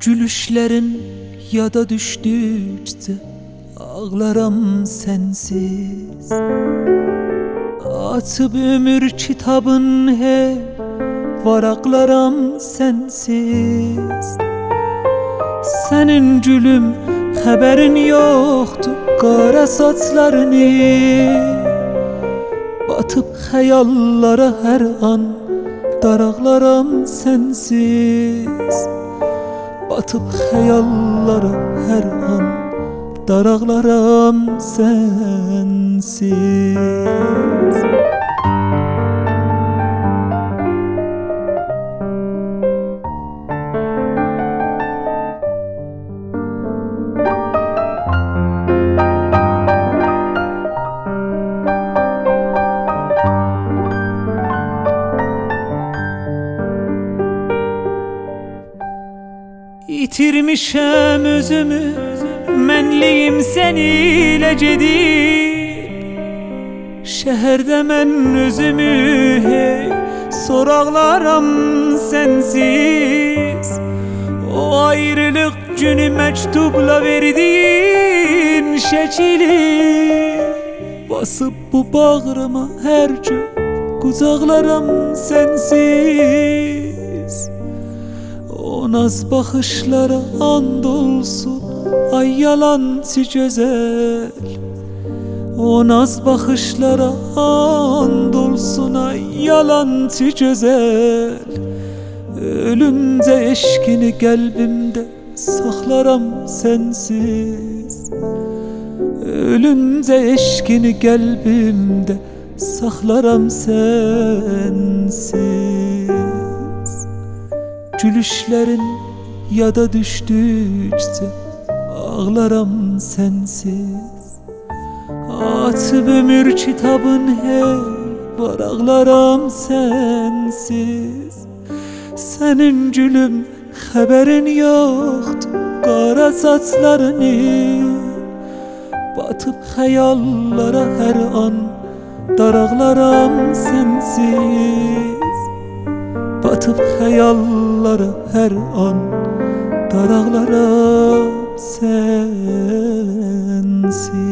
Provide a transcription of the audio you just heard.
Gülüşlerin yada düştükçe ağlaram sensiz. Açıp ömür kitabın hey varaqlaram sensiz. Senin gülüm xəbərin yoxdur qara saçlarını. Batıp xəyallara hər an daraqlaram sensiz. Batıp xəyallara hər an daraqlaram sensiz. İtirmişəm özümü, mənliyim sənilə gedib. Şəhərdə mən özümü hey soraqlaram sensiz. O ayrılıq günü məktubla verdiyin şəkili basıb bu bağrıma hər gün qucaqlaram sensiz. O naz baxışlara and olsun ay yalancı gözəl. O naz baxışlara and olsun ay yalancı gözəl. Ölümcə eşkini qəlbimdə saxlaram sensiz. Ölümcə eşkini qəlbimdə saxlaram sensiz. Gülüşlerin yada düştükçe ağlaram sensiz. Açıp ömür kitabın hey varaqlaram sensiz. Senin gülüm xəbərin yoxdur qara saçlarını. Batıp xəyallara hər an daraqlaram sensiz. Batıp xəyallara hər an daraqlaram sensiz.